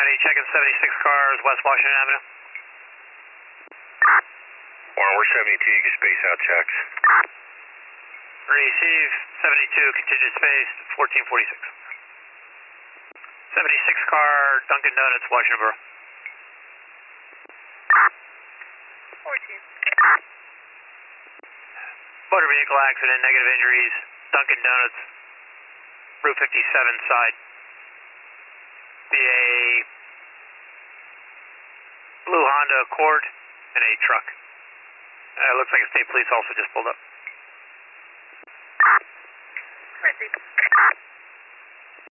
checking 76 cars, West Washington Avenue. Warren, we're 72, you can space out checks. Receive 72, contingent space, 1446. 76 car, Dunkin' Donuts, Washington Borough. 14. Motor vehicle accident, negative injuries, Dunkin' Donuts, Route 57 side. Be a blue Honda Accord and a truck. Looks like a state police also just pulled up. Receive.